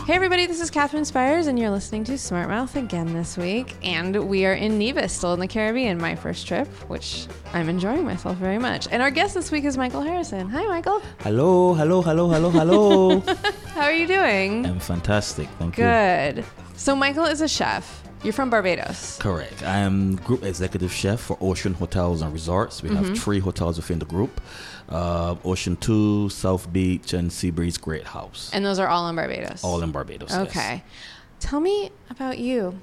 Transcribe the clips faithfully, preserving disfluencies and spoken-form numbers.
Hey everybody, this is Catherine Spires, and you're listening to Smart Mouth again this week. And we are in Nevis, still in the Caribbean, my first trip, which I'm enjoying myself very much. And our guest this week is Michael Harrison. Hi, Michael. Hello, hello, hello, hello, hello. How are you doing? I'm fantastic, thank you. Good. So Michael is a chef. You're from Barbados. Correct. I am group executive chef for Ocean Hotels and Resorts. We mm-hmm. have three hotels within the group. Uh, Ocean two, South Beach, and Seabreeze Great House. And those are all in Barbados? All in Barbados, okay. Yes. Tell me about you.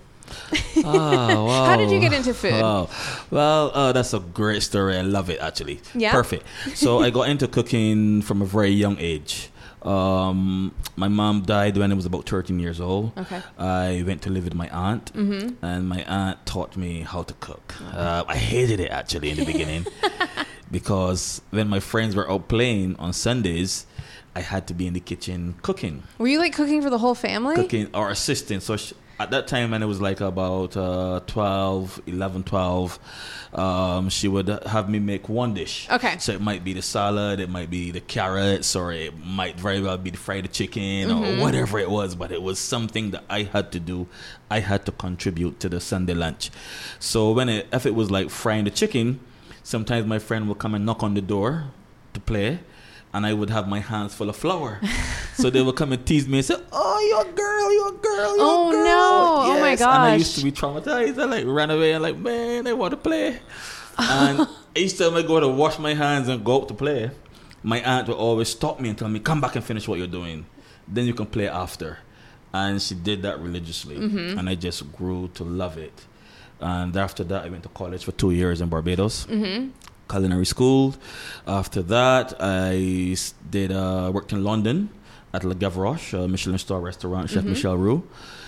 Oh, wow. How did you get into food? Wow. Well, uh, that's a great story. I love it, actually. Yeah? Perfect. So I got into cooking from a very young age. Um, my mom died when I was about thirteen years old. Okay. I went to live with my aunt, mm-hmm. and my aunt taught me how to cook. Oh. Uh, I hated it, actually, in the beginning. Because when my friends were out playing on Sundays, I had to be in the kitchen cooking. Were you like cooking for the whole family? Cooking or assisting. So she, at that time when it was like about uh, twelve, eleven, twelve, um, she would have me make one dish. Okay. So it might be the salad, it might be the carrots, or it might very well be the fried chicken mm-hmm. or whatever it was. But it was something that I had to do. I had to contribute to the Sunday lunch. So when it, if it was like frying the chicken, sometimes my friend would come and knock on the door to play, and I would have my hands full of flour. So they would come and tease me and say, "Oh, you're a girl, you're a girl, you're oh, a girl." No. Yes. Oh, my gosh. And I used to be traumatized. I like ran away and like, man, I want to play. And each time I go to wash my hands and go out to play, my aunt would always stop me and tell me, "Come back and finish what you're doing. Then you can play after." And she did that religiously. Mm-hmm. And I just grew to love it. And after that, I went to college for two years in Barbados, mm-hmm. culinary school. After that, I did uh, worked in London at Le Gavroche, a Michelin star restaurant, Chef mm-hmm. Michel Roux.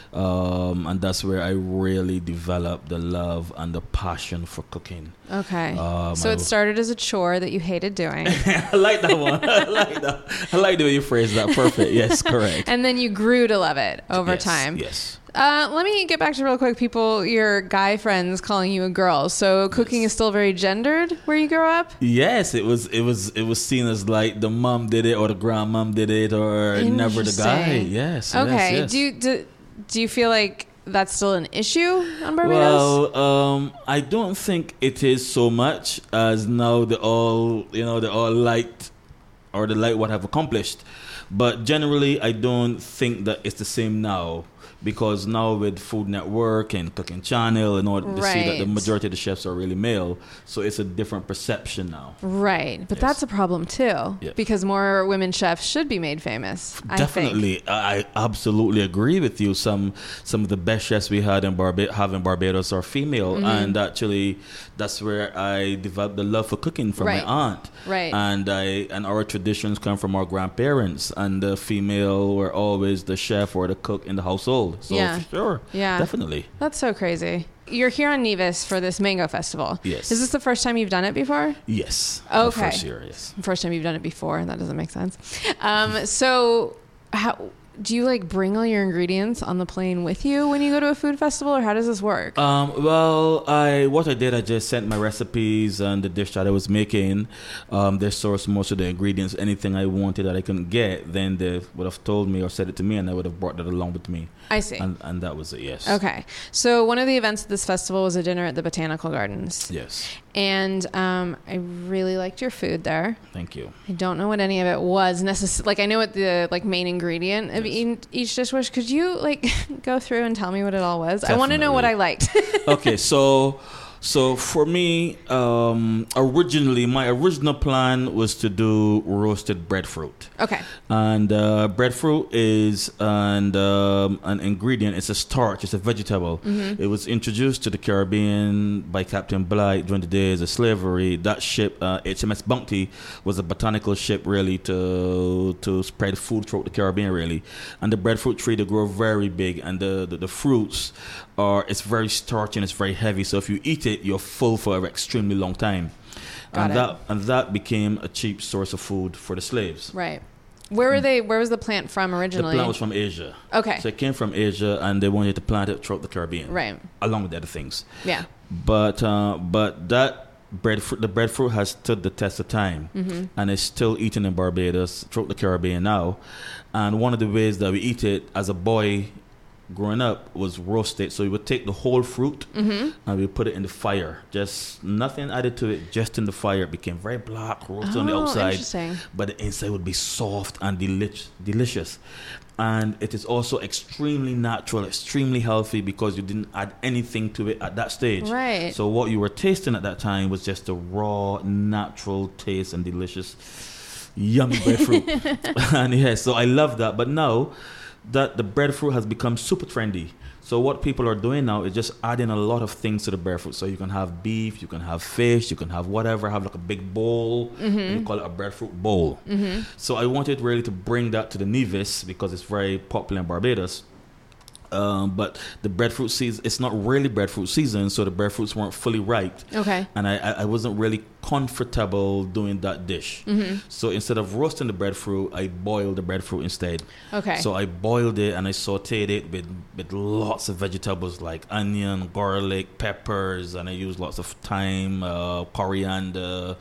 Um, and that's where I really developed the love and the passion for cooking. Okay. Um, so I it started as a chore that you hated doing. I like that one. I like that. I like the way you phrased that. Perfect. Yes, correct. And then you grew to love it over yes, time. Yes. Uh, let me get back to real quick, people, your guy friends calling you a girl. So cooking yes. is still very gendered where you grew up? Yes, it was it was it was seen as like the mom did it or the grandmom did it or never the guy. Yes. Okay. Yes, yes. Do you do, do you feel like that's still an issue on Barbados? Well, um, I don't think it is so much as now they all you know they all liked or they like what I've accomplished. But generally I don't think that it's the same now. Because now with Food Network and Cooking Channel and all, they right. see that the majority of the chefs are really male. So it's a different perception now. Right. But yes. that's a problem too. Yep. Because more women chefs should be made famous. Definitely. I, I absolutely agree with you. Some some of the best chefs we had in Barba- have in Barbados are female. Mm-hmm. And actually, that's where I developed the love for cooking from right. my aunt. Right. And I and our traditions come from our grandparents. And the female were always the chef or the cook in the household. So yeah. for sure. Yeah. Definitely. That's so crazy. You're here on Nevis for this mango festival. Yes. Is this the first time you've done it before? Yes. Okay. The first year, yes. First time you've done it before. That doesn't make sense. Um, so how do you like bring all your ingredients on the plane with you when you go to a food festival, or how does this work? Um, well, I what I did, I just sent my recipes and the dish that I was making. Um, they sourced most of the ingredients. Anything I wanted that I couldn't get, then they would have told me or said it to me, and I would have brought that along with me. I see. And, and that was it, yes. Okay. So one of the events at this festival was a dinner at the Botanical Gardens. Yes. And um, I really liked your food there. Thank you. I don't know what any of it was necessarily. Like, I know what the like main ingredient of yes. each, each dish was. Could you like go through and tell me what it all was? Definitely. I want to know what I liked. Okay, so so for me, um, originally my original plan was to do roasted breadfruit. Okay. And uh, breadfruit is an um, an ingredient. It's a starch. It's a vegetable. Mm-hmm. It was introduced to the Caribbean by Captain Bligh during the days of slavery. That ship, uh, H M S Bounty, was a botanical ship really to to spread food throughout the Caribbean really. And the breadfruit tree, they grow very big, and the the, the fruits are it's very starchy and it's very heavy. So if you eat it, you're full for an extremely long time. Got and it. that and that became a cheap source of food for the slaves. Right. Where were they? Where was the plant from originally? The plant was from Asia. Okay. So it came from Asia, and they wanted to plant it throughout the Caribbean. Right. Along with the other things. Yeah. But uh, but that breadfruit, the breadfruit has stood the test of time, Mm-hmm. and it's still eaten in Barbados, throughout the Caribbean now. And one of the ways that we eat it as a boy growing up was roast it. So we would take the whole fruit Mm-hmm. and we put it in the fire. Just nothing added to it, just in the fire. It became very black, roasted Oh, on the outside, interesting. but the inside would be soft and deli- delicious. And it is also extremely natural, extremely healthy, because you didn't add anything to it at that stage. Right. So what you were tasting at that time was just the raw, natural taste and delicious, yummy breadfruit. And yeah, so I love that. But now that the breadfruit has become super trendy, so what people are doing now is just adding a lot of things to the breadfruit. So you can have beef, you can have fish, you can have whatever, have like a big bowl, Mm-hmm. and you call it a breadfruit bowl. Mm-hmm. So I wanted really to bring that to the Nevis because it's very popular in Barbados. Um, but the breadfruit season, it's not really breadfruit season, so the breadfruits weren't fully ripe. Okay. And I, I I wasn't really comfortable doing that dish. Mm-hmm. So instead of roasting the breadfruit, I boiled the breadfruit instead. Okay. So I boiled it and I sauteed it with, with lots of vegetables like onion, garlic, peppers, and I used lots of thyme, uh, coriander,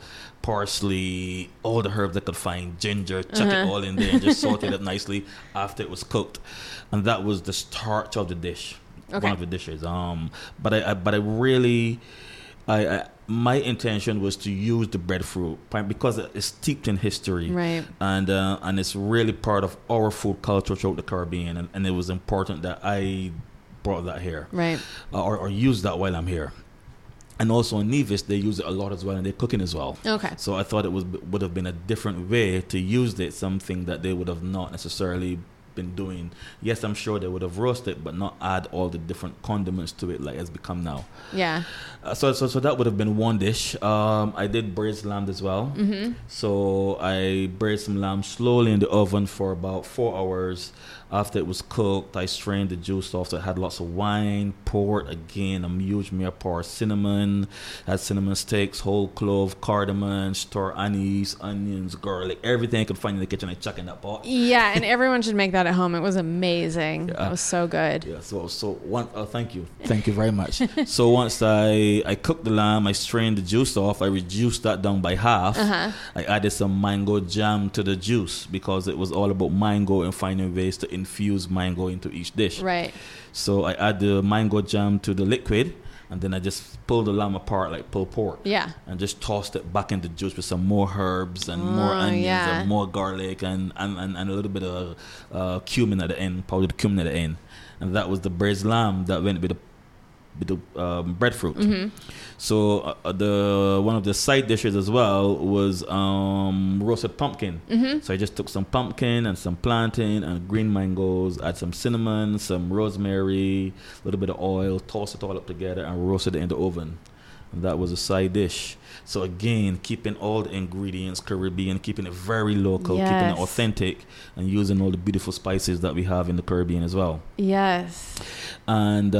parsley, all the herbs I could find, ginger, chuck Uh-huh. it all in there and just sauteed it nicely after it was cooked. And that was the start of the dish. Okay. One of the dishes. Um, but I, I but I really, I, I my intention was to use the breadfruit because it's steeped in history, Right. and uh, and it's really part of our food culture throughout the Caribbean, and, and it was important that I brought that here, Right. uh, or or use that while I'm here. And also in Nevis, they use it a lot as well, and they're cooking as well. Okay. So I thought it was would have been a different way to use it, something that they would have not necessarily been doing. Yes, I'm sure they would have roasted, but not add all the different condiments to it like it's become now. Yeah. Uh, so, so, so that would have been one dish. Um, I did braised lamb as well. Mm-hmm. So I braised some lamb slowly in the oven for about four hours. After it was cooked, I strained the juice off. So it had lots of wine, port, again, a huge mayapar, cinnamon, had cinnamon sticks, whole clove, cardamom, star anise, onions, garlic, everything I could find in the kitchen. I chuck in that pot. Yeah, and everyone should make that at home. It was amazing. Yeah. It was so good. Yeah, so so one. Oh, thank you, thank you very much. So once I I cooked the lamb, I strained the juice off. I reduced that down by half. Uh-huh. I added some mango jam to the juice because it was all about mango and finding ways to infuse mango into each dish. Right. So I add the mango jam to the liquid, and then I just pull the lamb apart like pulled pork. Yeah. And just tossed it back into juice with some more herbs and more Oh, onions yeah. and more garlic and, and, and, and a little bit of uh, cumin at the end, powdered cumin at the end. And that was the braised lamb that went with the, with the um, breadfruit. Mm-hmm. So uh, the one of the side dishes as well was um, roasted pumpkin. Mm-hmm. So I just took some pumpkin and some plantain and green mangoes, add some cinnamon, some rosemary, a little bit of oil, toss it all up together and roasted it in the oven. And that was a side dish. So again, keeping all the ingredients Caribbean, keeping it very local, keeping Yes. it authentic, and using all the beautiful spices that we have in the Caribbean as well. Yes. And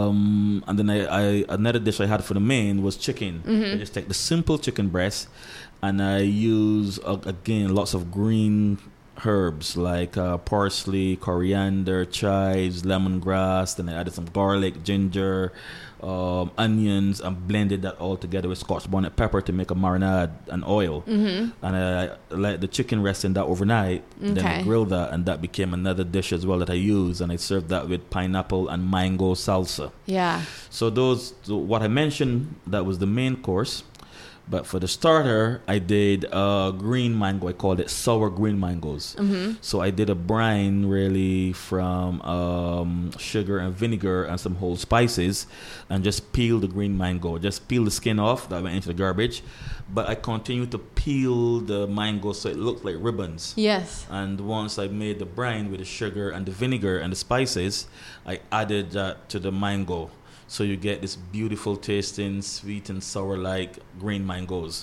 um, and then I, I another dish I had for the main was chicken. Mhm. I just take the simple chicken breast, and I use uh, again lots of green herbs like uh, parsley, coriander, chives, lemongrass. Then I added some garlic, ginger, um, onions, and blended that all together with Scotch bonnet pepper to make a marinade and oil. Mm-hmm. And I let the chicken rest in that overnight. Then I Okay. grilled that, and that became another dish as well that I use. And I served that with pineapple and mango salsa. Yeah. So those, so what I mentioned, that was the main course. But for the starter, I did uh, green mango. I called it sour green mangoes. Mm-hmm. So I did a brine really from um, sugar and vinegar and some whole spices, and just peel the green mango. Just peel the skin off that went into the garbage. But I continued to peel the mango so it looked like ribbons. Yes. And once I made the brine with the sugar and the vinegar and the spices, I added that to the mango. So you get this beautiful tasting, sweet and sour like green mangoes.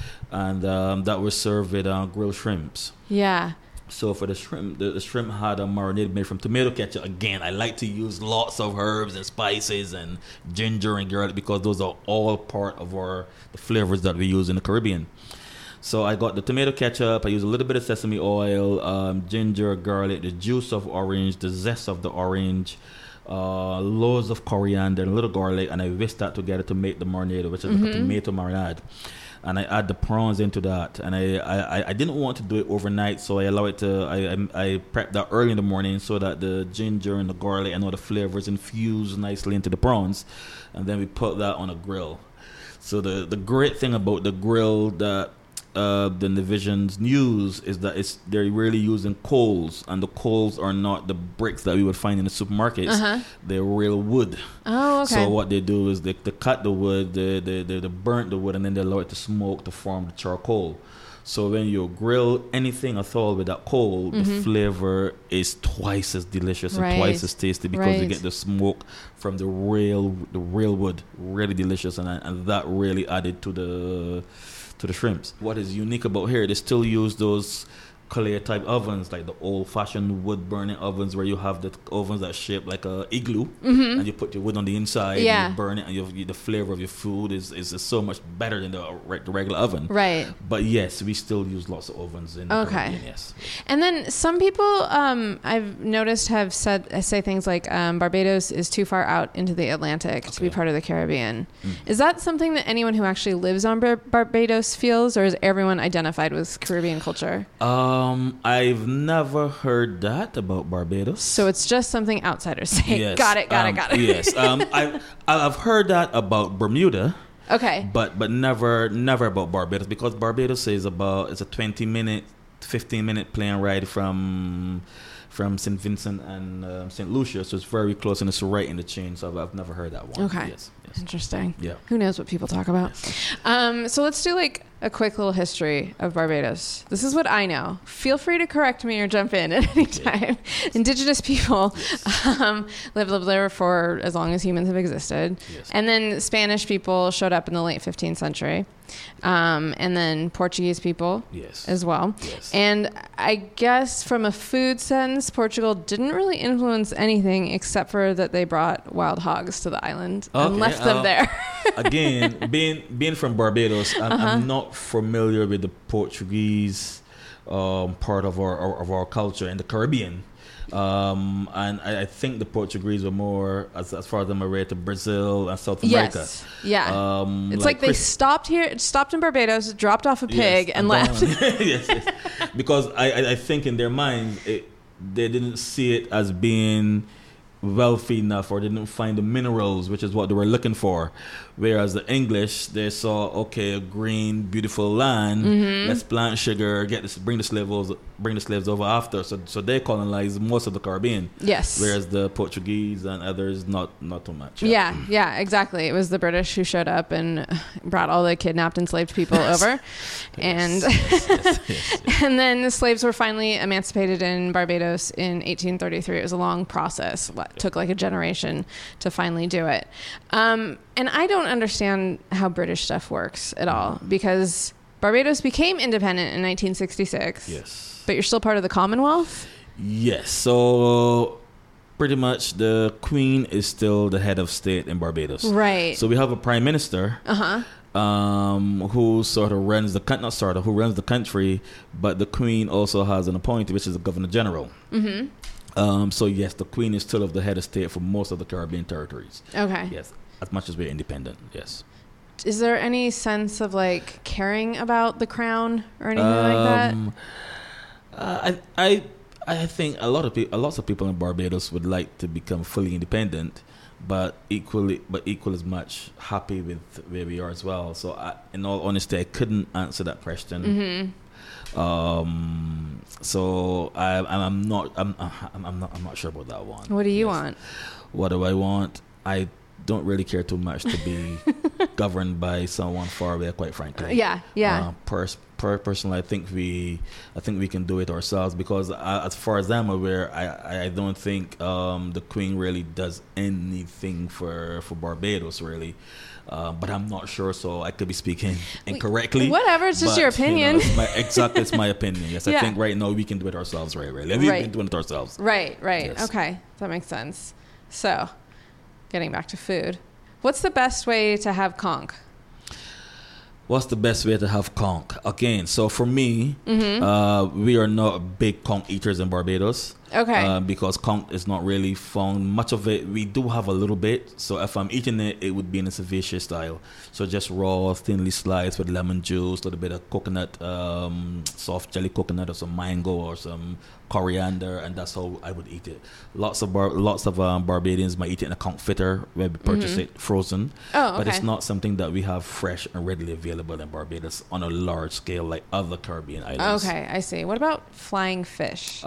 And um, that was served with uh, grilled shrimps. Yeah. So for the shrimp, the, the shrimp had a marinade made from tomato ketchup. Again, I like to use lots of herbs and spices and ginger and garlic because those are all part of our the flavors that we use in the Caribbean. So I got the tomato ketchup. I used a little bit of sesame oil, um, ginger, garlic, the juice of orange, the zest of the orange, uh, loads of coriander, and a little garlic, and I whisk that together to make the marinade, which is Mm-hmm. like a tomato marinade. And I add the prawns into that, and I, I, I didn't want to do it overnight, so I allow it to. I, I I prep that early in the morning so that the ginger and the garlic and all the flavors infuse nicely into the prawns, and then we put that on a grill. So the the great thing about the grill that uh, the Divisions use is that it's they're really using coals, and the coals are not the bricks that we would find in the supermarkets. Uh-huh. They're real wood. Oh, okay. So what they do is they, they cut the wood, they, they, they, they burn the wood, and then they allow it to smoke to form the charcoal. So when you grill anything at all with that coal, Mm-hmm. the flavor is twice as delicious Right. and twice as tasty because you Right. get the smoke from the real the real wood, really delicious, and and that really added to the to the shrimps. What is unique about here, they still use those clay type ovens, like the old fashioned wood burning ovens where you have the ovens that shape like a igloo, Mm-hmm. and you put your wood on the inside, Yeah. and you burn it, and you, the flavor of your food is, is, is so much better than the, re- the regular oven. Right. But yes, we still use lots of ovens in the Okay. Caribbean, yes. And then some people um, I've noticed have said say things like um, Barbados is too far out into the Atlantic to be Okay. part of the Caribbean. Mm. Is that something that anyone who actually lives on Bar- Barbados feels, or is everyone identified with Caribbean culture? Um, I've never heard that about Barbados. So it's just something outsiders say. Yes, Got it, got um, it, got it. Yes, um, I I've heard that about Bermuda, Okay. but but never never about Barbados, because Barbados is about it's a twenty minute, fifteen minute plane ride from from Saint Vincent and um, Saint Lucia, so it's very close and it's right in the chain. So I've, I've never heard that one. Okay. Yes. Yes. Interesting. Yeah. Who knows what people talk about? Um, so let's do like a quick little history of Barbados. This is what I know. Feel free to correct me or jump in at any time. Indigenous people um, lived, lived there for as long as humans have existed. Yes. And then Spanish people showed up in the late fifteenth century. Um, and then Portuguese people Yes. as well. Yes. And I guess from a food sense, Portugal didn't really influence anything except for that they brought wild hogs to the island and Okay, left them uh, there. Again, being being from Barbados, I'm, Uh-huh. I'm not familiar with the Portuguese um, part of our, our of our culture in the Caribbean. Um, and I, I think the Portuguese were more, as, as far as I'm aware, to Brazil and South America. Yes. Yeah. Um, It's like, they Chris- stopped here, stopped in Barbados, dropped off a pig, Yes, and gone. left. yes, yes. Because I, I, I think in their mind, it, they didn't see it as being wealthy enough, or they didn't find the minerals, which is what they were looking for. Whereas the English, they saw, okay, a green, beautiful land. Mm-hmm. Let's plant sugar, get this, bring the slaves, bring the slaves over after. So, so they colonized most of the Caribbean. Yes. Whereas the Portuguese and others, not, not too much. Yeah, yeah, exactly. It was the British who showed up and brought all the kidnapped, enslaved people over, and Yes, yes, yes, yes. and then the slaves were finally emancipated in Barbados in eighteen thirty-three. It was a long process. It took like a generation to finally do it. Um, and I don't understand how British stuff works at all, because Barbados became independent in nineteen sixty-six. Yes. But you're still part of the Commonwealth? Yes. So pretty much the Queen is still the head of state in Barbados. Right. So we have a prime minister Uh-huh. um, who sort of runs the country, not sort of, who runs the country, but the Queen also has an appointee, which is the Governor General. Mm-hmm. Um, so yes, the Queen is still of the head of state for most of the Caribbean territories. Okay. Yes, as much as we're independent. Yes. Is there any sense of like caring about the crown or anything like that? Um, uh, I I I think a lot of people, lots of people in Barbados would like to become fully independent, but equally, but equal as much happy with where we are as well. So, I, in all honesty, I couldn't answer that question. Mm-hmm. Um, so I, I'm not, I'm, I'm, I'm not, I'm not sure about that one. What do you Yes. want? What do I want? I don't really care too much to be governed by someone far away, quite frankly. Yeah, yeah. Uh, pers- per- personally, I think we, I think we can do it ourselves, because I, as far as I'm aware, I, I don't think um, the Queen really does anything for, for Barbados, really. Uh, but I'm not sure, so I could be speaking incorrectly. Whatever, it's just but, your opinion. You know, it's my, exactly, it's my opinion. Yes, Yeah. I think right now we can do it ourselves, right? Really, we've Right. been doing it ourselves. Right, right. Yes. Okay, that makes sense. So, getting back to food. What's the best way to have conch? What's the best way to have conch? Again, so for me, Mm-hmm. uh, we are not big conch eaters in Barbados. Okay. Uh, because conch is not really found. Much of it, we do have a little bit. So if I'm eating it, it would be in a ceviche style. So just raw, thinly sliced with lemon juice, a little bit of coconut, um, soft jelly coconut, or some mango, or some coriander, and that's how I would eat it. Lots of bar- lots of um, Barbadians might eat it in a confiter where we purchase Mm-hmm. it frozen. Oh, okay. But it's not something that we have fresh and readily available in Barbados on a large scale like other Caribbean islands. Okay, I see. What about flying fish?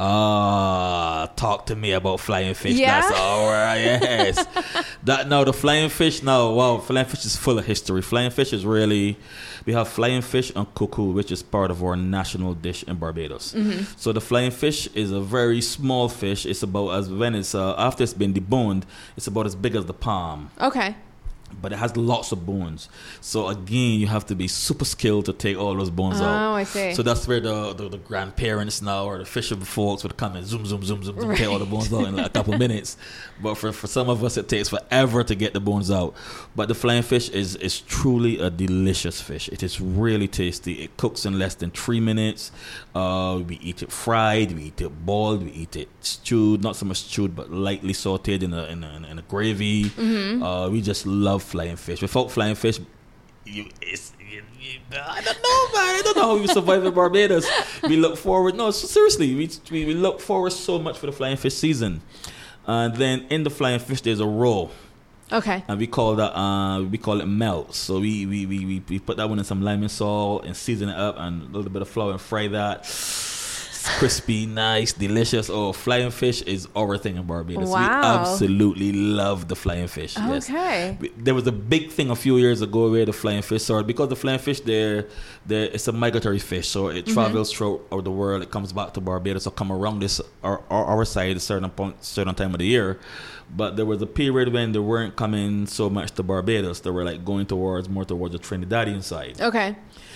Ah, talk to me about flying fish. Yeah? That's all right. Yes. That now the flying fish. Now, wow, flying fish is full of history. Flying fish is really. We have flying fish and cuckoo, which is part of our national dish in Barbados. Mm-hmm. So the flying fish is a very small fish. It's about as when it's uh, after it's been deboned, it's about as big as the palm. Okay. But it has lots of bones. So again, you have to be super skilled to take all those bones Oh, out. I see. So that's where the, the, the grandparents now or the fishermen folks would come and zoom, zoom, zoom, zoom, zoom, Right. take all the bones out in like a couple of minutes. But for, for some of us, it takes forever to get the bones out. But the flying fish is, is truly a delicious fish. It is really tasty. It cooks in less than three minutes. Uh, we eat it fried. We eat it boiled. We eat it stewed. Not so much stewed, but lightly sauteed in a, in a, in a gravy. Mm-hmm. Uh, we just love flying fish. Without flying fish, you, it's, you, you, I don't know, man. I don't know how you survive in Barbados. We look forward. No, seriously, we, we we look forward so much for the flying fish season. And then in the flying fish, there's a roll, Okay. and we call that uh, we call it melt. So we we, we, we we put that one in some lime and salt and season it up and a little bit of flour and fry that. It's crispy, nice, delicious. Oh, flying fish is our thing in Barbados. Wow. We absolutely love the flying fish. Yes. Okay. We- There was a big thing a few years ago where the flying fish started because the flying fish they're, they're it's a migratory fish, so it Mm-hmm. travels throughout the world. It comes back to Barbados or come around this our, our, our side a certain point, certain time of the year. But there was a period when they weren't coming so much to Barbados. They were like going towards more towards the Trinidadian side. Okay.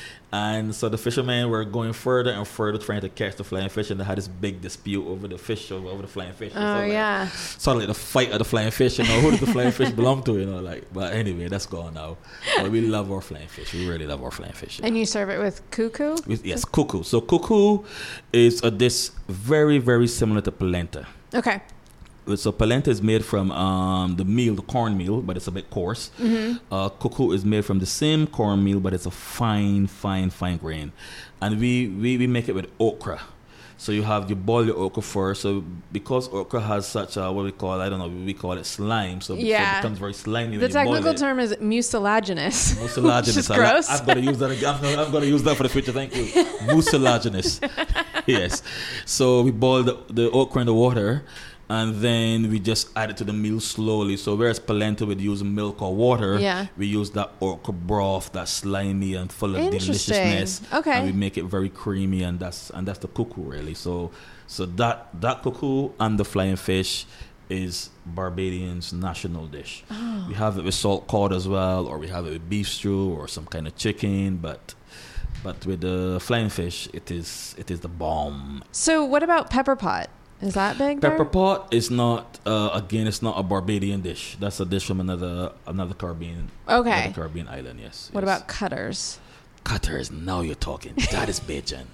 And so the fishermen were going further and further trying to catch the flying fish, and they had this big dispute over the fish, over, over the flying fish. Oh, So, like, yeah. sort of like the fight of the flying fish, you know, who does the flying fish belong to, you know, like, but anyway, that's gone now. But we love our flying fish. We really love our flying fish. And you serve it with cuckoo? With- yes, cuckoo. So cuckoo is a dish very, very similar to polenta. Okay. So polenta is made from um, the meal, the cornmeal, but it's a bit coarse. Mm-hmm. Uh, cuckoo is made from the same cornmeal, but it's a fine, fine, fine grain. And we, we, we make it with okra. So you have, you boil your okra first. So because okra has such a, what we call, I don't know, we call it slime. So, Yeah. so it becomes very slimy The when you boil technical it. term is mucilaginous. Mucilaginous. Which is I like- gross. I'm going to use that again. I'm gonna, I'm going to use that for the future. Thank you. Mucilaginous. Yes. So we boil the, the okra in the water, and then we just add it to the meal slowly. So whereas polenta would use milk or water, Yeah. we use that okra broth that's slimy and full of Interesting. deliciousness. Okay. And we make it very creamy, and that's and that's the cuckoo really. So so that that cuckoo and the flying fish is Barbadians' national dish. Oh. We have it with salt cod as well, or we have it with beef stew or some kind of chicken, but but with the flying fish, it is it is the bomb. So what about pepper pot? Is that big there? Pepper pot is not uh, again. It's not a Barbadian dish. That's a dish from another another Caribbean Okay. another Caribbean island. Yes. What yes. about cutters? Cutters? Now you're talking. That is Bajan.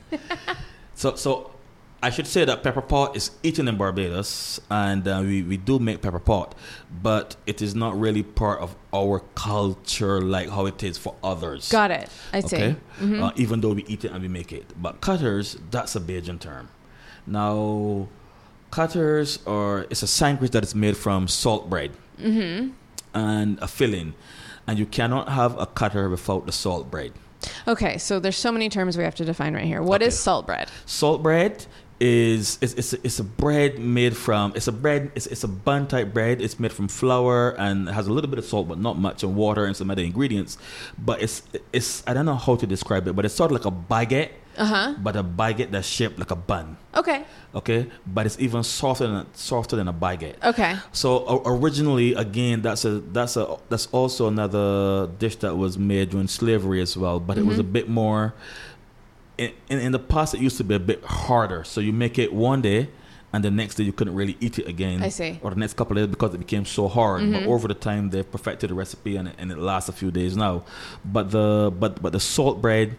So so. I should say that pepper pot is eaten in Barbados, and uh, we, we do make pepper pot, but it is not really part of our culture like how it is for others. Got it. I see. Okay? Mhm. Uh, even though we eat it and we make it. But cutters, that's a Bajan term. Now, cutters are, it's a sandwich that is made from salt bread Mm-hmm. and a filling. And you cannot have a cutter without the salt bread. Okay, so there's so many terms we have to define right here. What Okay. is salt bread? Salt bread is it's it's a, it's a bread made from it's a bread it's it's a bun type bread. It's made from flour and has a little bit of salt, but not much, and water and some other ingredients. But it's it's I don't know how to describe it, but it's sort of like a baguette, Uh-huh. but a baguette that's shaped like a bun. Okay. Okay, but it's even softer than softer than a baguette. Okay. So o- originally, again, that's a that's a that's also another dish that was made during slavery as well, but it was a Mhm. bit more. In, in in the past, it used to be a bit harder. So you make it one day, and the next day you couldn't really eat it again. I see. Or the next couple of days because it became so hard. But Mhm. over the time, they've perfected the recipe, and it, and it lasts a few days now. But the but but the salt bread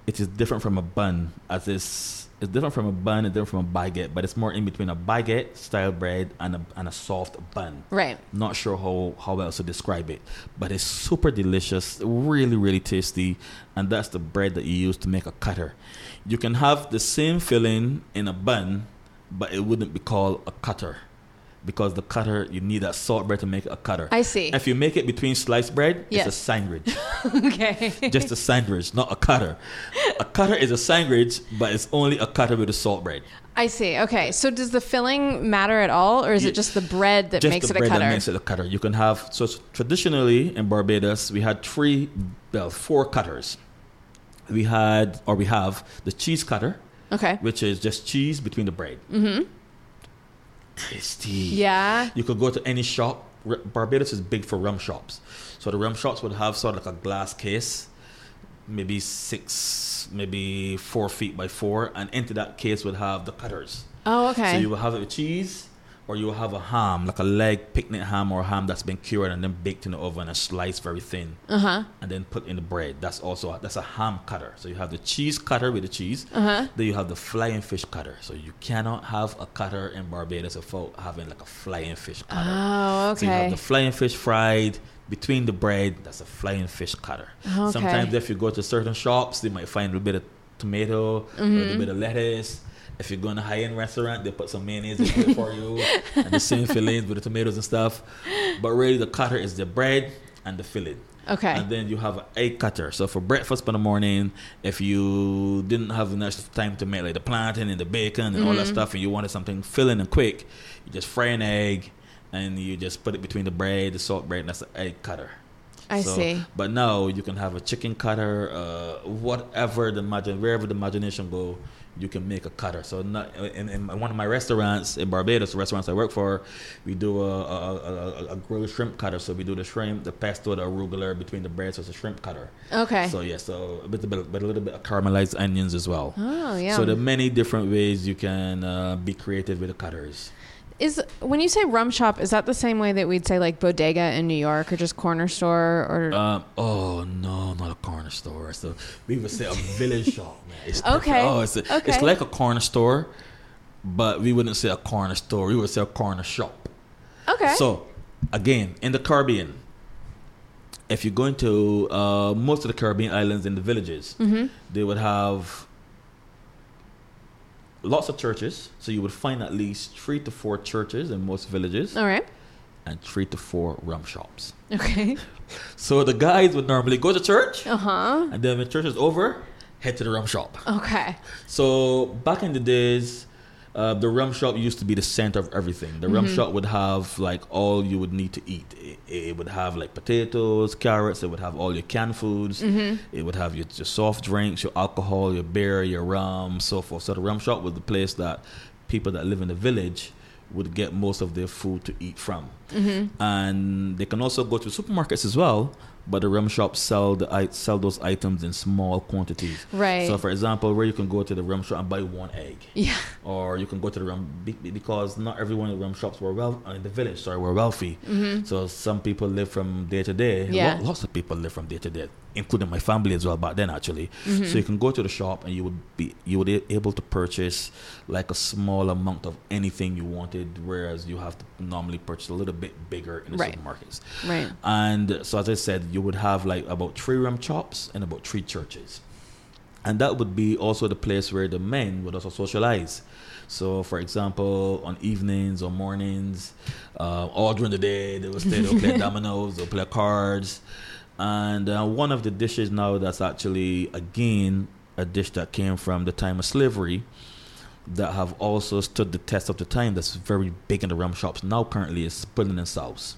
it is different from a bun, as it's it's different from a bun and different from a baguette, but it's more in between a baguette style bread and a and a soft bun. Right. Not sure how how else to describe it, but it's super delicious, really really tasty, and that's the bread that you use to make a cutter. You can have the same filling in a bun, but it wouldn't be called a cutter. Because the cutter, you need that salt bread to make a cutter. I see. If you make it between sliced bread, Yes. it's a sandwich. Okay. Just a sandwich, not a cutter. A cutter is a sandwich, but it's only a cutter with a salt bread. I see. Okay. So does the filling matter at all, or is Yeah. it just the bread that Just makes the it a bread cutter? that makes it a cutter. You can have, so s- traditionally in Barbados, we had three, well, four cutters. We had, or we have, the cheese cutter, Okay. which is just cheese between the bread. Mm-hmm. Tasty. Yeah. You could go to any shop. R- Barbados is big for rum shops. So the rum shops would have sort of like a glass case, maybe six, maybe four feet by four, and into that case would have the cutters. Oh, okay. So you will have it with cheese, or you will have a ham, like a leg picnic ham or a ham that's been cured and then baked in the oven and sliced very thin, uh-huh. and then put in the bread. That's also that's a ham cutter. So you have the cheese cutter with the cheese. Uh-huh. Then you have the flying fish cutter. So you cannot have a cutter in Barbados without having like a flying fish cutter. Oh, So you have okay. the flying fish fried between the bread. That's a flying fish cutter. Okay. Sometimes if you go to certain shops, they might find a little bit of tomato, Mm-hmm. a little bit of lettuce. If you go in a high-end restaurant, they put some mayonnaise in it for you, and the same fillings with the tomatoes and stuff. But really, the cutter is the bread and the filling. Okay. And then you have an egg cutter. So for breakfast in the morning, if you didn't have enough time to make like the plantain and the bacon and all that stuff, and you wanted something filling and quick, you just fry an egg, and you just put it between the bread, the salt bread, and that's an egg cutter. I So, see. But now you can have a chicken cutter, uh, whatever the imagine, wherever the imagination go, you can make a cutter. So not, in, in one of my restaurants in Barbados, the restaurants I work for, we do a, a, a, a grilled shrimp cutter. So we do the shrimp, the pesto, the arugula between the bread, so it's a shrimp cutter. Okay. So yeah, so a bit, a bit, but a little bit of caramelized onions as well. Oh, yeah. So there are many different ways you can uh, be creative with the cutters. Is when you say rum shop, is that the same way that we'd say like bodega in New York, or just corner store, or? Um, oh no, not a corner store. So we would say a village shop, man. It's Okay. different. Oh, it's, a, Okay. it's like a corner store, but we wouldn't say a corner store. We would say a corner shop. Okay. So, again, in the Caribbean, if you're going to uh, most of the Caribbean islands in the villages, Mm-hmm. they would have lots of churches. So you would find at least three to four churches in most villages, All right. and three to four rum shops. Okay. So the guys would normally go to church, Uh huh. and then when church is over, head to the rum shop. Okay. So back in the days, uh, the rum shop used to be the center of everything. The rum shop would have like all you would need to eat. It, it would have like potatoes, carrots. It would have all your canned foods. It would have your, your soft drinks, your alcohol, your beer, your rum, so forth. So the rum shop was the place that people that live in the village would get most of their food to eat from. And they can also go to supermarkets as well, but the rum shops sell the i- sell those items in small quantities. Right. So, for example, where you can go to the rum shop and buy one egg, Yeah. or you can go to the rum be- be- because not everyone in the rum shops were well uh, in the village. Sorry, were wealthy. So some people live from day to day. Yeah. Lo- lots of people live from day to day, including my family as well back then actually. So you can go to the shop and you would be you would be able to purchase like a small amount of anything you wanted, whereas you have to normally purchase a little bit bigger in the Right. supermarkets. Right. And so, as I said, you would have like about three rum shops and about three churches. And that would be also the place where the men would also socialize. So, for example, on evenings or mornings, uh, all during the day, they would stay, they'll play dominoes, they'll play cards. And uh, one of the dishes now that's actually, again, a dish that came from the time of slavery that have also stood the test of the time that's very big in the rum shops now currently is pudding and sauce.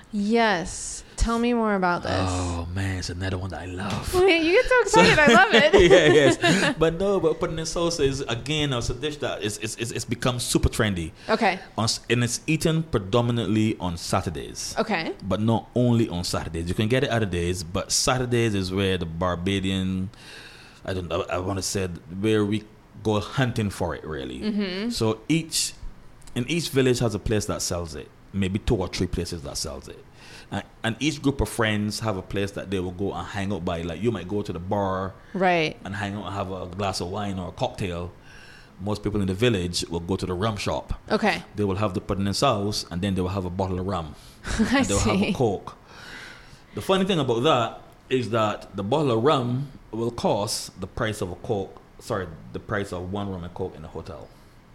Yes. Tell me more about this. Oh man, it's another one that I love. Wait, you get so excited. I love it. yeah, yes. But no, but pudding and salsa is again it's a dish that is is is it's become super trendy. Okay. On, s- and it's eaten predominantly on Saturdays. Okay. But not only on Saturdays. You can get it other days, but Saturdays is where the Barbadian, I don't know, I want to say where we go hunting for it really. Mm-hmm. So each, and each village has a place that sells it. maybe two or three places that sells it. And, and each group of friends have a place that they will go and hang out by. Like you might go to the bar right. and hang out and have a glass of wine or a cocktail. Most people in the village will go to the rum shop. Okay. They will have the pudding and sauce, and then they will have a bottle of rum. I and they'll see. have a Coke. The funny thing about that is that the bottle of rum will cost the price of a Coke, sorry, the price of one rum and Coke in a hotel.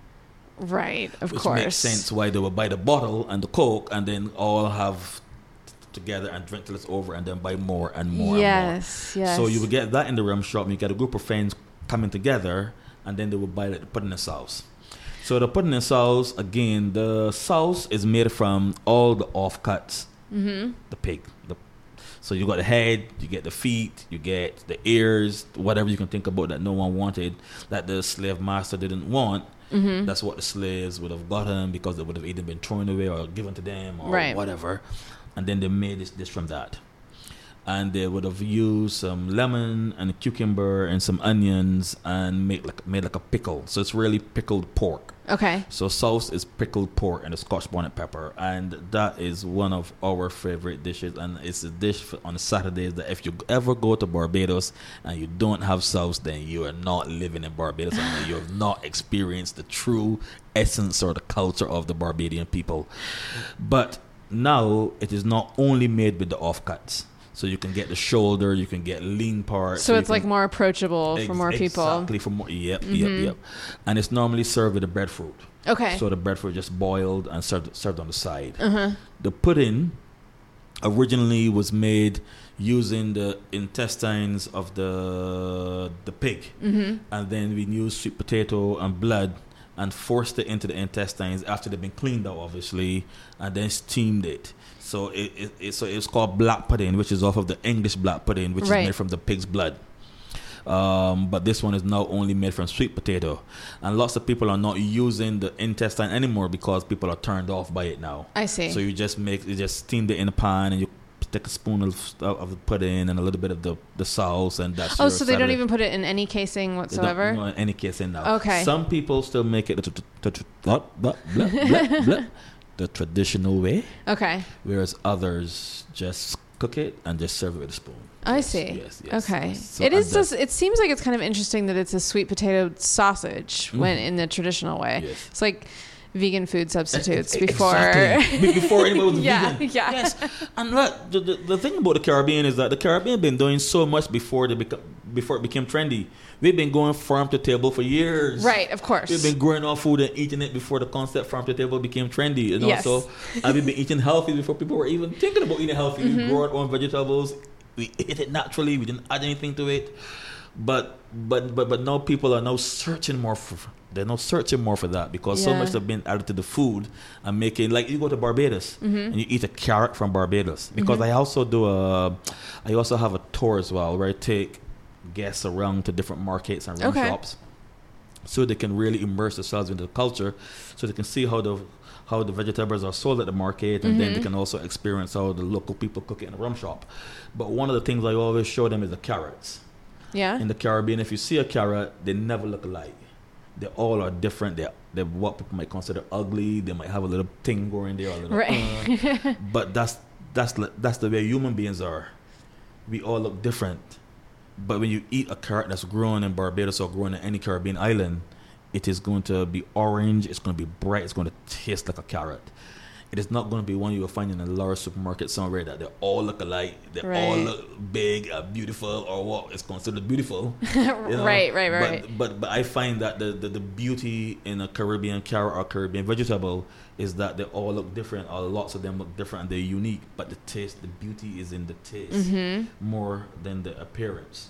Right, of Which course. makes sense why they will buy the bottle and the Coke and then all have t- together and drink till it's over and then buy more and more Yes, and more. yes. So you will get that in the rum shop. You get a group of friends coming together and then they will buy like, the pudding and sauce. So the pudding and sauce, again, the sauce is made from all the offcuts, mm-hmm. the pig. The, so you got the head, you get the feet, you get the ears, whatever you can think about that no one wanted, that the slave master didn't want. Mm-hmm. That's what the slaves would have gotten because they would have either been thrown away or given to them or right. whatever. And then they made this dish from that. And they would have used some lemon and a cucumber and some onions and make like made like a pickle. So it's really pickled pork. Okay. So sauce is pickled pork and a Scotch bonnet pepper, and that is one of our favorite dishes. And it's a dish for, on Saturdays that if you ever go to Barbados and you don't have sauce, then you are not living in Barbados and you have not experienced the true essence or the culture of the Barbadian people. But now it is not only made with the offcuts. So you can get the shoulder, you can get lean parts. So, so it's can, like more approachable ex- for more people. Exactly, for more. Yep, mm-hmm. yep, yep. And it's normally served with a breadfruit. Okay. So the breadfruit just boiled and served served on the side. Uh-huh. The pudding originally was made using the intestines of the the pig, mm-hmm. and then we used sweet potato and blood and forced it into the intestines after they've been cleaned out, obviously, and then steamed it. So it, it, it so it's called black pudding, which is off of the English black pudding, which right. is made from the pig's blood. Um, but this one is now only made from sweet potato, and lots of people are not using the intestine anymore because people are turned off by it now. I see. So you just make you just steam it in a pan and you take a spoon of of the pudding and a little bit of the, the sauce, and that's oh, your so they don't Saturday. even put it in any casing whatsoever. They don't, no, in any case, in now. Okay. Some people still make it the, the, the, blah, blah, blah, blah, blah, the traditional way, Okay. whereas others just cook it and just serve it with a spoon. I Yes, see. Yes, yes, okay. yes. So it and is that- just. It seems like it's kind of interesting that it's a sweet potato sausage Mhm. when in the traditional way. Yes. It's like vegan food substitutes E- before. exactly. Be- before anybody was Yeah, vegan. yeah. Yes. And look, the, the, the thing about the Caribbean is that the Caribbean been doing so much before they become before it became trendy. We've been going farm to table for years. Right, of course. We've been growing our food and eating it before the concept farm to table became trendy. You know, Yes. so and we've been eating healthy before people were even thinking about eating healthy. Mm-hmm. We grow our own vegetables. We ate it naturally. We didn't add anything to it. But but but but now people are now searching more for. They're now searching more for that because so Yeah. much have been added to the food and making like you go to Barbados Mm-hmm. and you eat a carrot from Barbados because Mhm. I also do a I also have a tour as well where I take guests around to different markets and rum Okay. shops so they can really immerse themselves into the culture so they can see how the how the vegetables are sold at the market and then they Mhm. can also experience how the local people cook it in a rum shop. But one of the things I always show them is the carrots. Yeah. In the Caribbean, if you see a carrot, they never look alike. They all are different. They they what people might consider ugly. They might have a little thing going there, a little. Right. uh, but that's that's li- that's the way human beings are. We all look different. But when you eat a carrot that's grown in Barbados or grown in any Caribbean island, it is going to be orange. It's going to be bright. It's going to taste like a carrot. It is not going to be one you will find in a large supermarket somewhere that they all look alike. They all Right. look big, uh, beautiful, or what is considered beautiful. you know? Right, right, But, right. but but I find that the, the, the beauty in a Caribbean carrot or Caribbean vegetable is that they all look different, or lots of them look different and they're unique. But the taste, the beauty is in the taste Mm-hmm. more than the appearance.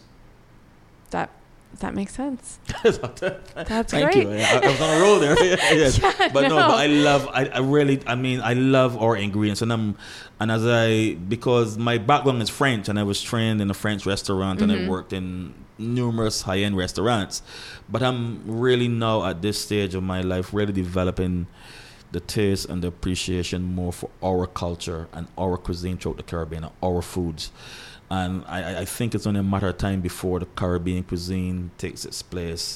That that makes sense. That's Thank great. you. I, I was on a roll there. Yes. Yeah, but no. no. but I love. I, I really. I mean, I love our ingredients, and I'm, and as I because my background is French, and I was trained in a French restaurant, and I Mhm. worked in numerous high-end restaurants. But I'm really now at this stage of my life, really developing the taste and the appreciation more for our culture and our cuisine throughout the Caribbean, and our foods. And I, I think it's only a matter of time before the Caribbean cuisine takes its place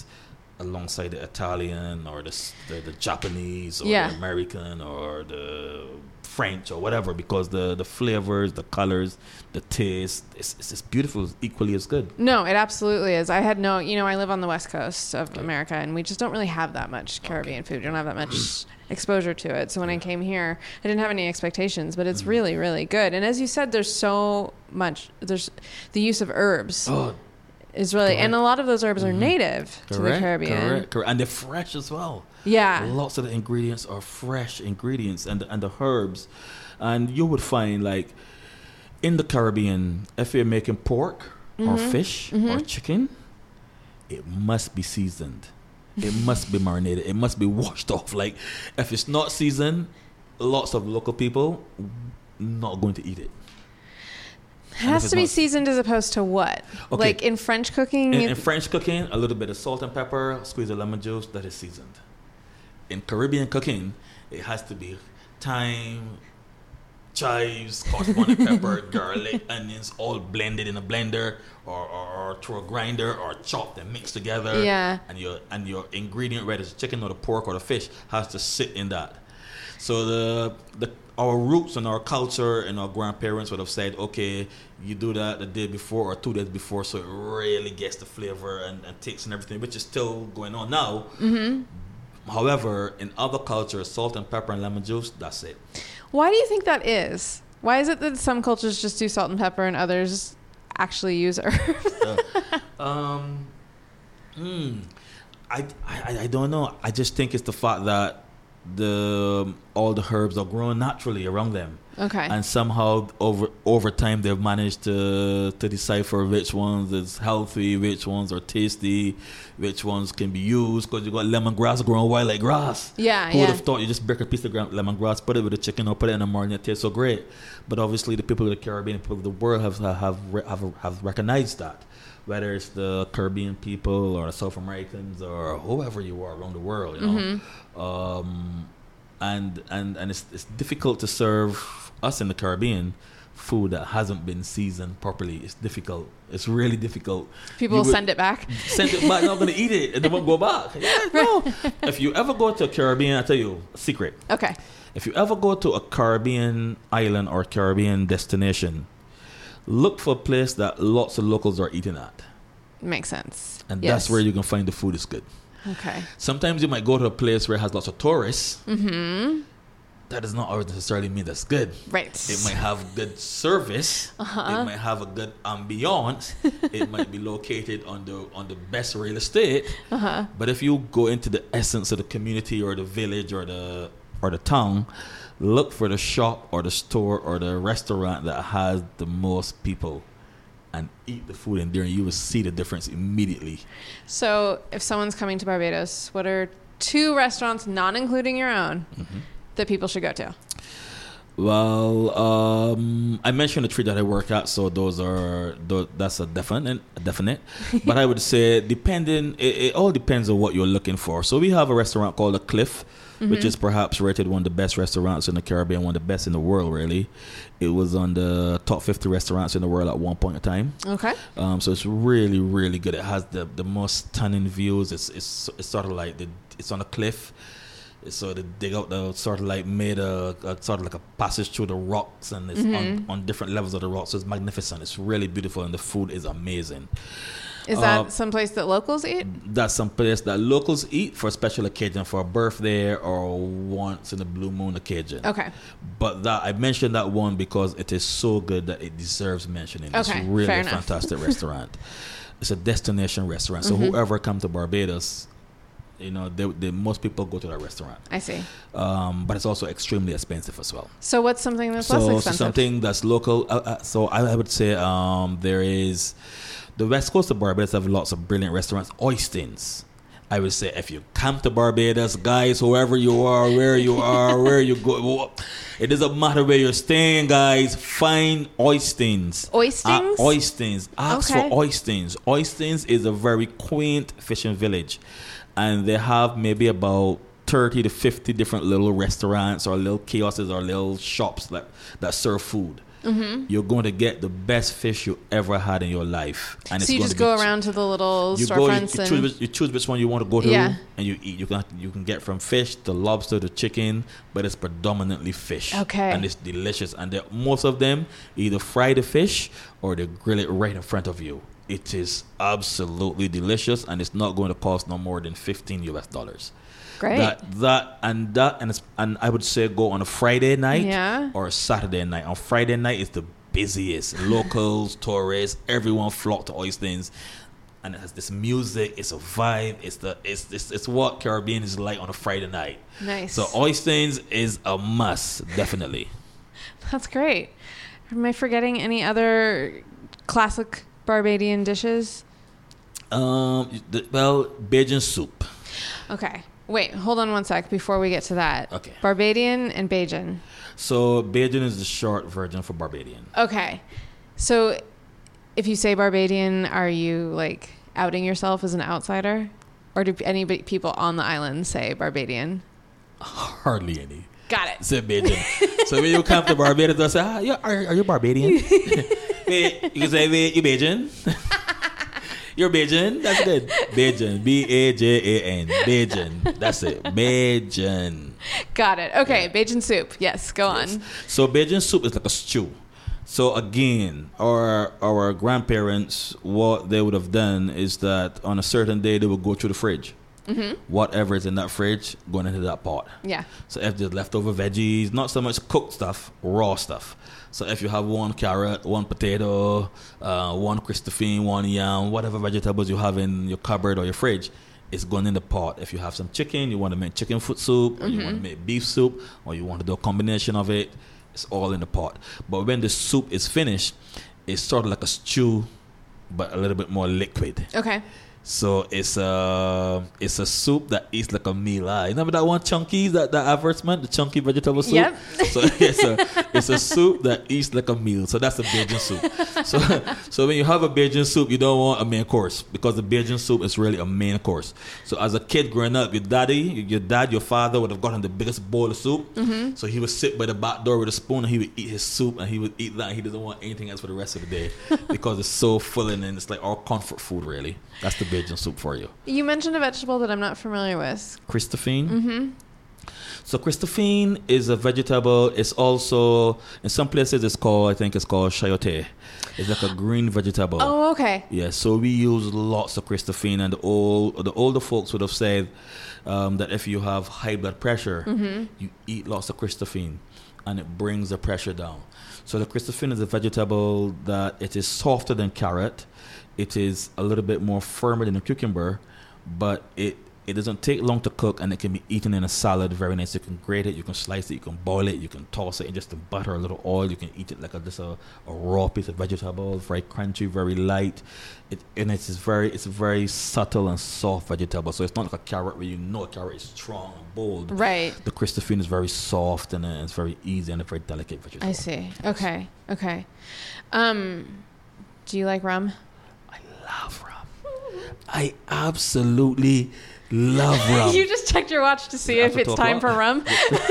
alongside the Italian or the the, the Japanese or Yeah. the American or the French or whatever, because the, the flavors, the colors, the taste, it's, it's just beautiful, it's equally as good. No, it absolutely is. I had no, you know, I live on the west coast of okay. America, and we just don't really have that much Caribbean okay. food. We don't have that much exposure to it. So when I came here, I didn't have any expectations, but it's mm-hmm. really, really good. And as you said, there's so much, there's the use of herbs. Oh, is really, correct. And a lot of those herbs are mm-hmm. native correct, to the Caribbean. Correct, correct. And they're fresh as well. Yeah. Lots of the ingredients are fresh ingredients, and the, and the herbs. And you would find, like, in the Caribbean, if you're making pork mm-hmm. or fish mm-hmm. or chicken, it must be seasoned. It must be marinated. It must be washed off. Like, if it's not seasoned, lots of local people not going to eat it. It has to be seasoned as opposed to what? Okay. Like in French cooking? In, in French cooking, a little bit of salt and pepper, squeeze of lemon juice, that is seasoned. In Caribbean cooking, it has to be thyme, chives, cardamom pepper, garlic, onions, all blended in a blender or, or, or through a grinder or chopped and mixed together. Yeah. And your and your ingredient, whether it's chicken or the pork or the fish, has to sit in that. So the the our roots and our culture and our grandparents would have said, okay, you do that the day before or two days before, so it really gets the flavor and, and taste and everything, which is still going on now. Mm-hmm. However, in other cultures, salt and pepper and lemon juice, that's it. Why do you think that is? Why is it that some cultures just do salt and pepper and others actually use herbs? uh, um, hmm, I, I I don't know. I just think it's the fact that the all the herbs are grown naturally around them. Okay. And somehow over over time they've managed to to decipher which ones is healthy, which ones are tasty, which ones can be used. Because you got lemongrass growing wild like grass. Yeah, Who yeah. would have thought you just break a piece of lemongrass, put it with the chicken or put it in a marinade, it tastes so great. But obviously the people of the Caribbean, people of the world have have have have recognized that. Whether it's the Caribbean people or the South Americans or whoever you are around the world, you know. Mm-hmm. Um, and and, and it's, it's difficult to serve us in the Caribbean food that hasn't been seasoned properly. It's difficult. It's really difficult. People will send it back. Send it back. They're not going to eat it and they won't go back. Yeah, no. If you ever go to a Caribbean, I'll tell you a secret. Okay. If you ever go to a Caribbean island or Caribbean destination, look for a place that lots of locals are eating at. Makes sense. And yes. that's where you can find the food is good. Okay. Sometimes you might go to a place where it has lots of tourists. Mm-hmm. That does not necessarily mean that's good. Right. It might have good service. Uh-huh. It might have a good ambiance. It might be located on the on the best real estate. Uh-huh. But if you go into the essence of the community or the village or the or the town, look for the shop or the store or the restaurant that has the most people and eat the food in there, and you will see the difference immediately. So if someone's coming to Barbados, what are two restaurants, not including your own, mm-hmm. that people should go to? Well, um, I mentioned the three that I work at, so those are those, that's a definite, a definite. But I would say, depending, it, it all depends on what you're looking for. So we have a restaurant called The Cliff, mm-hmm. which is perhaps rated one of the best restaurants in the Caribbean, one of the best in the world, really. It was on the top fifty restaurants in the world at one point in time. Okay. Um, so it's really, really good. It has the, the most stunning views. It's it's it's sort of like the, it's on a cliff. So they dig out the sort of like made a, a sort of like a passage through the rocks, and it's mm-hmm. on, on different levels of the rocks. So it's magnificent. It's really beautiful, and the food is amazing. Is that uh, some place that locals eat? That's some place that locals eat for a special occasion, for a birthday or once in a blue moon occasion. Okay. But that I mentioned that one because it is so good that it deserves mentioning. Okay, it's really fair a enough. fantastic restaurant. It's a destination restaurant. So Mm-hmm. whoever comes to Barbados, you know, they, they, most people go to that restaurant. I see. Um, but it's also extremely expensive as well. So what's something that's so, less so expensive? something that's local. Uh, uh, so I, I would say um, there is the west coast of Barbados have lots of brilliant restaurants. Oistins. I would say if you come to Barbados, guys, whoever you are, where you are, where you go, it doesn't matter where you're staying, guys. Find Oistins. Oistins? Uh, Oistins. Ask Okay. for Oistins. Oistins is a very quaint fishing village. And they have maybe about thirty to fifty different little restaurants or little kiosks or little shops that, that serve food. mm-hmm. you're going to get the best fish you ever had in your life. And so it's you going just to go be around to the little you storefronts go, you, you, and choose, you choose which one you want to go to, yeah. and you eat. You can you can get from fish to lobster to chicken, but it's predominantly fish. Okay. And it's delicious. And they- most of them either fry the fish or they grill it right in front of you. It is absolutely delicious, and it's not going to cost no more than fifteen U S dollars. Great. That that and that and it's, and I would say go on a Friday night Yeah. or a Saturday night. On Friday night is the busiest. Locals, tourists, everyone flock to Oistins, and it has this music. It's a vibe. It's the it's it's, it's what Caribbean is like on a Friday night. Nice. So Oistins is a must, definitely. That's great. Am I forgetting any other classic Barbadian dishes? Um, the, well, Bajan soup. Okay. Wait, hold on one sec before we get to that. Okay. Barbadian and Bajan. So Bajan is the short version for Barbadian. Okay. So if you say Barbadian, are you like outing yourself as an outsider? Or do any b- people on the island say Barbadian? Hardly any. Got it. Say Bajan. So when you come to Barbados, they'll say, ah, you, are, are you Barbadian? Wait, you can say, wait, you Bajan? You're Bajan? That's good. Bajan. B A J A N. Bajan. That's it. Bajan. Got it. Okay, Yeah. Bajan soup. Yes, go Yes. on. So Bajan soup is like a stew. So again, our our grandparents, what they would have done is that on a certain day they would go through the fridge. Mm-hmm. Whatever is in that fridge, going into that pot. Yeah. So if there's leftover veggies, not so much cooked stuff, raw stuff. So if you have one carrot, one potato, uh, one Christophine, one yam, whatever vegetables you have in your cupboard or your fridge, it's going in the pot. If you have some chicken, you want to make chicken foot soup, or mm-hmm. you want to make beef soup, or you want to do a combination of it, it's all in the pot. But when the soup is finished, it's sort of like a stew, but a little bit more liquid. Okay. So it's a it's a soup that eats like a meal. Ah, you remember that one chunky that that advertisement, the chunky vegetable soup? Yep. So it's a it's a soup that eats like a meal. So that's a Bajan soup. So so when you have a Bajan soup, you don't want a main course because the Bajan soup is really a main course. So as a kid growing up, your daddy, your dad, your father would have gotten the biggest bowl of soup. Mm-hmm. So he would sit by the back door with a spoon and he would eat his soup and he would eat that. And he doesn't want anything else for the rest of the day because it's so filling and it's like our comfort food really. That's the Bajan soup for you. You mentioned a vegetable that I'm not familiar with. Christophine. Mm-hmm. So Christophine is a vegetable. It's also, in some places it's called, I think it's called chayote. It's like a green vegetable. Oh, okay. Yeah, so we use lots of Christophine, and the old, the older folks would have said um, that if you have high blood pressure, mm-hmm. you eat lots of Christophine, and it brings the pressure down. So the Christophine is a vegetable that it is softer than carrot. It is a little bit more firmer than a cucumber, but it, it doesn't take long to cook, and it can be eaten in a salad very nice. You can grate it, you can slice it, you can boil it, you can toss it in just a butter, a little oil. You can eat it like a, just a, a raw piece of vegetable, very crunchy, very light. It, and it's very it's a very subtle and soft vegetable. So it's not like a carrot where you know a carrot is strong and bold. Right. The Christophine is very soft and uh, it's very easy and a very delicate vegetable. I see. Okay. Okay. Um, do you like rum? Love rum. I absolutely love rum. You just checked your watch to see if it's time for rum?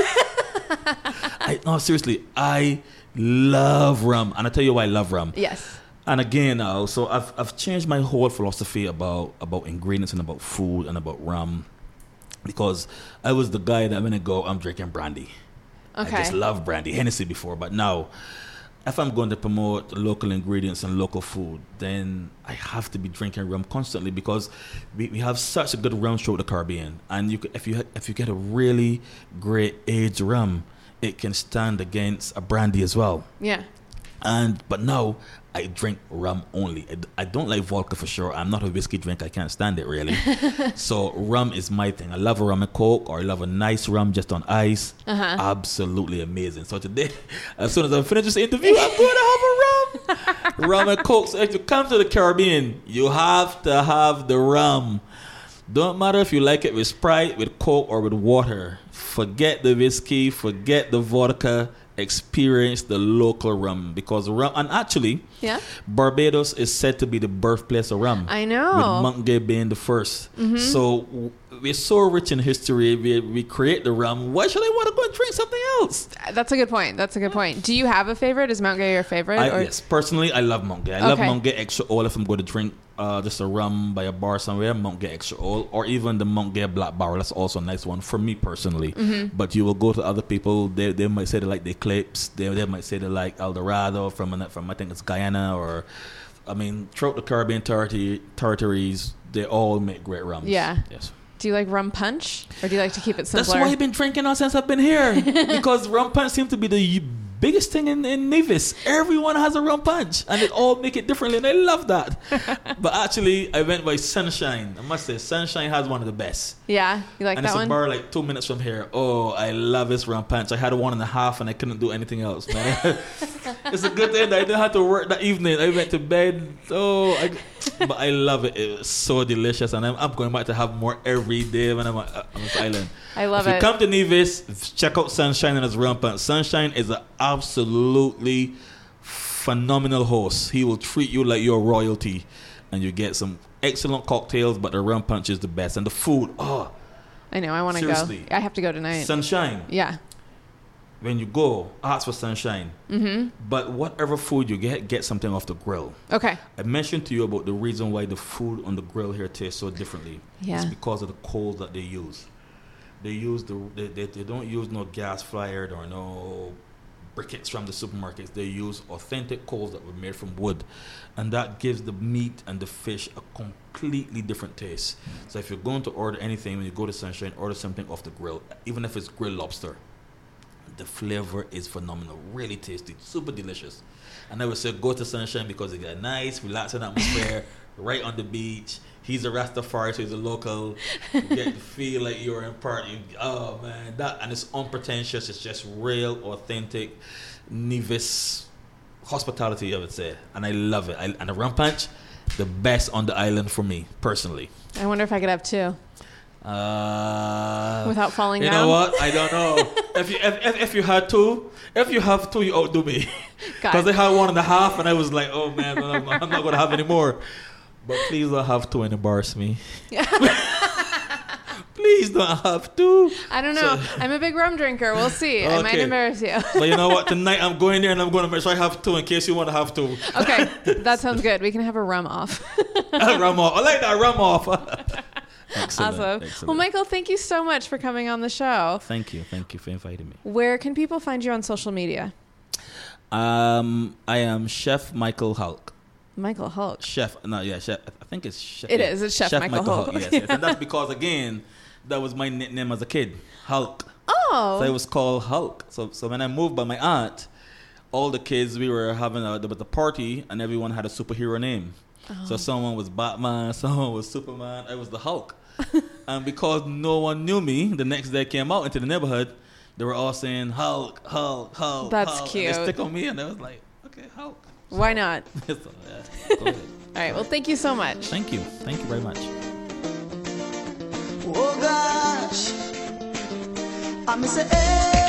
I, no, seriously, I love rum. And I'll tell you why I love rum. Yes. And again, uh, so I've I've changed my whole philosophy about, about ingredients and about food and about rum. Because I was the guy that when I go, I'm drinking brandy. Okay. I just love brandy. Hennessy before, but now if I'm going to promote local ingredients and local food, then I have to be drinking rum constantly because we, we have such a good rum throughout the Caribbean. And you, if you if you get a really great aged rum, it can stand against a brandy as well. Yeah. And but now I drink rum only. I, I don't like vodka for sure. I'm not a whiskey drinker. I can't stand it really. So rum is my thing. I love a rum and coke, or I love a nice rum just on ice. Uh-huh. Absolutely amazing. So today, as soon as I finish this interview, I'm going to have a rum, rum and coke. So if you come to the Caribbean, you have to have the rum. Don't matter if you like it with Sprite, with Coke, or with water. Forget the whiskey. Forget the vodka. experience the local rum, because rum, and actually, Yeah. Barbados is said to be the birthplace of rum. I know. With Monkgay being the first. Mm-hmm. So w- we're so rich in history. We, we create the rum. Why should I want to go and drink something else? That's a good point. That's a good point. Do you have a favorite? Is Mount Gay your favorite? I, or? yes, personally, I love Monkgay. I love Okay. Monkgay Extra Oil. If I'm going to drink uh, just a rum by a bar somewhere, Monkgay Extra Oil, or even the Monkgay Black Barrel. That's also a nice one for me personally. Mm-hmm. But you will go to other people. They they might say they like the Eclipse. They they might say they like El Dorado from an- from I think it's Guyana, or I mean throughout the Caribbean territory, territories, they all make great rums. Yeah. Yes. Do you like rum punch, or do you like to keep it simpler? That's why I've been drinking now since I've been here. Because rum punch seems to be the biggest thing in, in Nevis. Everyone has a rum punch, and they all make it differently, and I love that. But actually, I went by Sunshine. I must say, Sunshine has one of the best. Yeah, you like And that it's one? a bar like two minutes from here. Oh, I love this rum punch. I had one and a half, and I couldn't do anything else, man. It's a good thing that I didn't have to work that evening. I went to bed. Oh, I, but I love it. It was so delicious, and I'm, I'm going back to have more every day when I'm on, on this island. I love if it. you come to Nevis, check out Sunshine and his rum punch. Sunshine is an absolutely phenomenal host. He will treat you like you're royalty, and you get some excellent cocktails, but the rum punch is the best. And the food, oh, I know. I want to go. Seriously. I have to go tonight. Sunshine. Yeah. When you go, ask for Sunshine. Mm-hmm. But whatever food you get, get something off the grill. Okay. I mentioned to you about the reason why the food on the grill here tastes so differently. Yeah. It's because of the coals that they use. They use the they, they, they don't use no gas fired or no briquettes from the supermarkets. They use authentic coals that were made from wood, and that gives the meat and the fish a completely different taste. So if you're going to order anything, when you go to Sunshine, order something off the grill, even if it's grilled lobster. The flavor is phenomenal, really tasty, super delicious. And I would say go to Sunshine because you get a nice, relaxing atmosphere right on the beach. He's a Rastafari, so he's a local. You get to feel like you're in party. Oh man, that and it's unpretentious. It's just real, authentic Nevis hospitality, I would say, and I love it. I, and the rum punch, the best on the island for me personally. I wonder if I could have two Uh, without falling you down. know what? I don't know. if you if, if, if you had two, if you have two, you outdo me. God. Because I had one and a half, and I was like, oh man, I'm not, I'm not going to have any more. But please don't have two and embarrass me. Please don't have two. I don't know. So- I'm a big rum drinker. We'll see. I might Okay. embarrass you. But you know what? Tonight I'm going there and I'm going to make sure I have two in case you want to have two. Okay, that sounds good. We can have a rum off. Rum off. I like that rum off. Excellent, Awesome. excellent. Well, Michael, thank you so much for coming on the show. Thank you. Thank you for inviting me. Where can people find you on social media? Um, I am Chef Michael Hulk. Michael Hulk. Chef, no, yeah, chef. I think it's chef. It yeah. is, it's Chef Michael Hulk. yes, yes, and that's because again, that was my nickname as a kid, Hulk. Oh. So I was called Hulk. So, so when I moved by my aunt, all the kids we were having a, there was a party, and everyone had a superhero name. Oh. So someone was Batman, someone was Superman. I was the Hulk. And because no one knew me, the next day I came out into the neighborhood, they were all saying Hulk, Hulk, Hulk. That's Hulk. cute. And they stick on me, and I was like, okay, Hulk. Why not? So, yeah, go ahead. All right. Well, thank you so much. Thank you. Thank you very much. Oh gosh, I miss it.